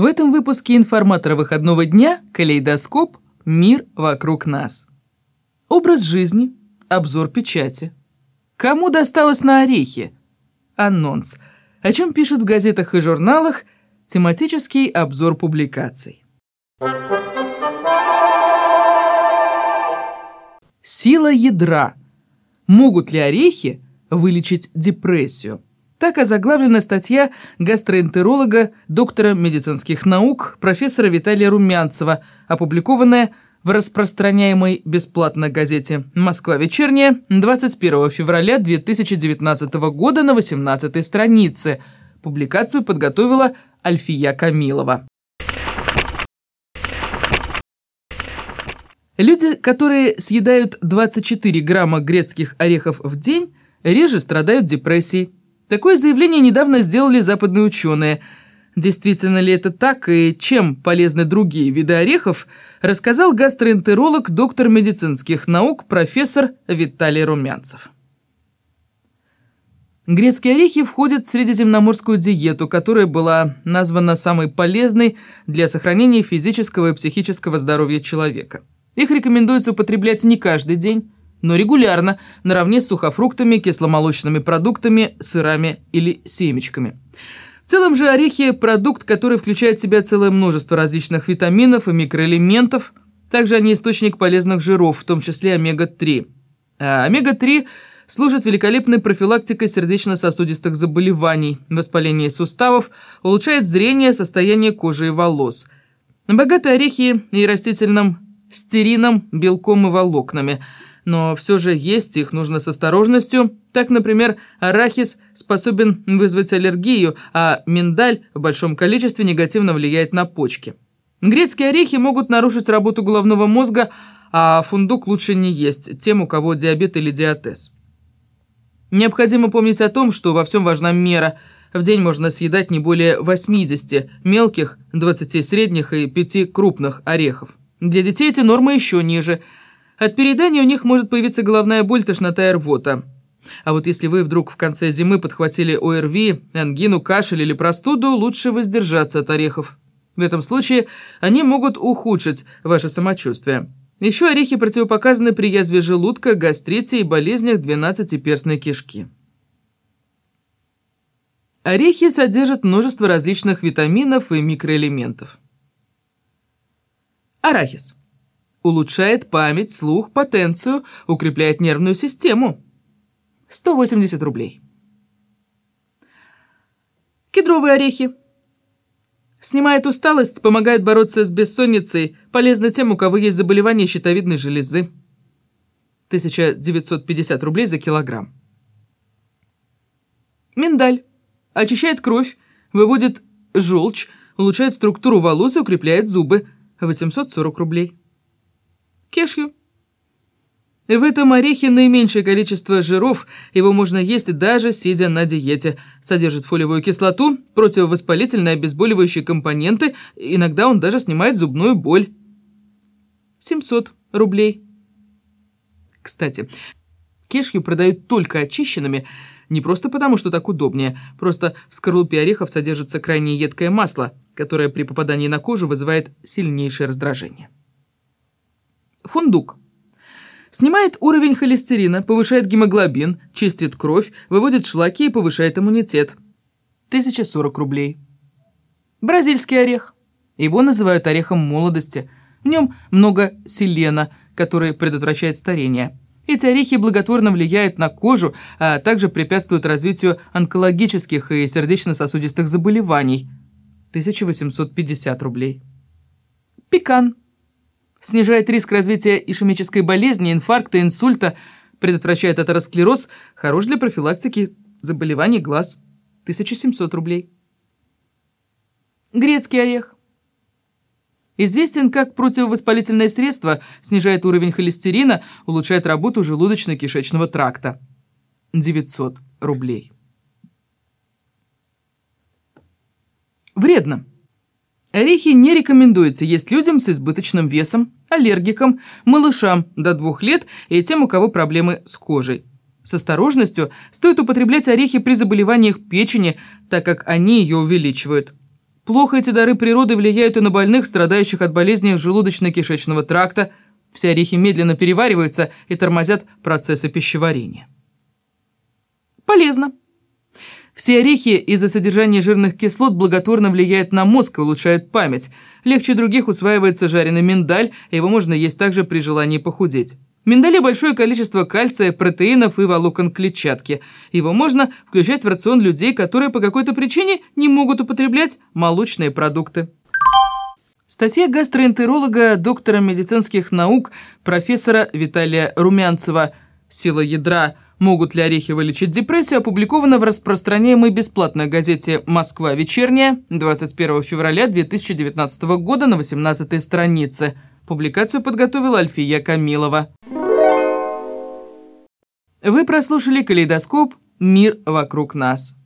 В этом выпуске информатора выходного дня «Калейдоскоп. Мир вокруг нас». Образ жизни, обзор печати. Кому досталось на орехи? Анонс. О чем пишут в газетах и журналах? Тематический обзор публикаций. Сила ядра. Могут ли орехи вылечить депрессию? Так озаглавлена статья гастроэнтеролога, доктора медицинских наук, профессора Виталия Румянцева, опубликованная в распространяемой бесплатно газете «Москва вечерняя» 21 февраля 2019 года на 18-й странице. Публикацию подготовила Альфия Камилова. Люди, которые съедают 24 грамма грецких орехов в день, реже страдают депрессией. Такое заявление недавно сделали западные ученые. Действительно ли это так и чем полезны другие виды орехов, рассказал гастроэнтеролог, доктор медицинских наук, профессор Виталий Румянцев. Грецкие орехи входят в средиземноморскую диету, которая была названа самой полезной для сохранения физического и психического здоровья человека. Их рекомендуется употреблять не каждый день, но регулярно, наравне с сухофруктами, кисломолочными продуктами, сырами или семечками. В целом же орехи – продукт, который включает в себя целое множество различных витаминов и микроэлементов. Также они источник полезных жиров, в том числе омега-3. А омега-3 служит великолепной профилактикой сердечно-сосудистых заболеваний, воспаления суставов, улучшает зрение, состояние кожи и волос. Богаты орехи и растительным стерином, белком и волокнами – но все же есть их нужно с осторожностью. Так, например, арахис способен вызвать аллергию, а миндаль в большом количестве негативно влияет на почки. Грецкие орехи могут нарушить работу головного мозга, а фундук лучше не есть тем, у кого диабет или диатез. Необходимо помнить о том, что во всем важна мера. В день можно съедать не более 80 мелких, 20 средних и 5 крупных орехов. Для детей эти нормы еще ниже. От переедания у них может появиться головная боль, тошнота и рвота. А вот если вы вдруг в конце зимы подхватили ОРВИ, ангину, кашель или простуду, лучше воздержаться от орехов. В этом случае они могут ухудшить ваше самочувствие. Еще орехи противопоказаны при язве желудка, гастрите и болезнях двенадцатиперстной кишки. Орехи содержат множество различных витаминов и микроэлементов. Арахис. Улучшает память, слух, потенцию, укрепляет нервную систему. 180 рублей. Кедровые орехи. Снимает усталость, помогает бороться с бессонницей, полезно тем, у кого есть заболевание щитовидной железы. 1950 рублей за килограмм. Миндаль. Очищает кровь, выводит желчь, улучшает структуру волос и укрепляет зубы. 840 рублей. Кешью. В этом орехе наименьшее количество жиров, его можно есть даже сидя на диете. Содержит фолиевую кислоту, противовоспалительные обезболивающие компоненты, иногда он даже снимает зубную боль. 700 рублей. Кстати, кешью продают только очищенными, не просто потому, что так удобнее, просто в скорлупе орехов содержится крайне едкое масло, которое при попадании на кожу вызывает сильнейшее раздражение. Фундук. Снимает уровень холестерина, повышает гемоглобин, чистит кровь, выводит шлаки и повышает иммунитет. 1040 рублей. Бразильский орех. Его называют орехом молодости. В нем много селена, который предотвращает старение. Эти орехи благотворно влияют на кожу, а также препятствуют развитию онкологических и сердечно-сосудистых заболеваний. 1850 рублей. Пекан. Снижает риск развития ишемической болезни, инфаркта, инсульта, предотвращает атеросклероз, хорош для профилактики заболеваний глаз. 1700 рублей. Грецкий орех. Известен как противовоспалительное средство, снижает уровень холестерина, улучшает работу желудочно-кишечного тракта. 900 рублей. Вредно. Орехи не рекомендуется есть людям с избыточным весом, аллергикам, малышам до 2 лет и тем, у кого проблемы с кожей. С осторожностью стоит употреблять орехи при заболеваниях печени, так как они ее увеличивают. Плохо эти дары природы влияют и на больных, страдающих от болезней желудочно-кишечного тракта. Все орехи медленно перевариваются и тормозят процессы пищеварения. Полезно. Все орехи из-за содержания жирных кислот благотворно влияют на мозг и улучшают память. Легче других усваивается жареный миндаль, и его можно есть также при желании похудеть. В миндале большое количество кальция, протеинов и волокон клетчатки. Его можно включать в рацион людей, которые по какой-то причине не могут употреблять молочные продукты. Статья гастроэнтеролога, доктора медицинских наук, профессора Виталия Румянцева «Сила ядра. Могут ли орехи вылечить депрессию» опубликована в распространяемой бесплатной газете «Москва. Вечерняя» 21 февраля 2019 года на 18-й странице. Публикацию подготовила Альфия Камилова. Вы прослушали «Калейдоскоп. Мир вокруг нас».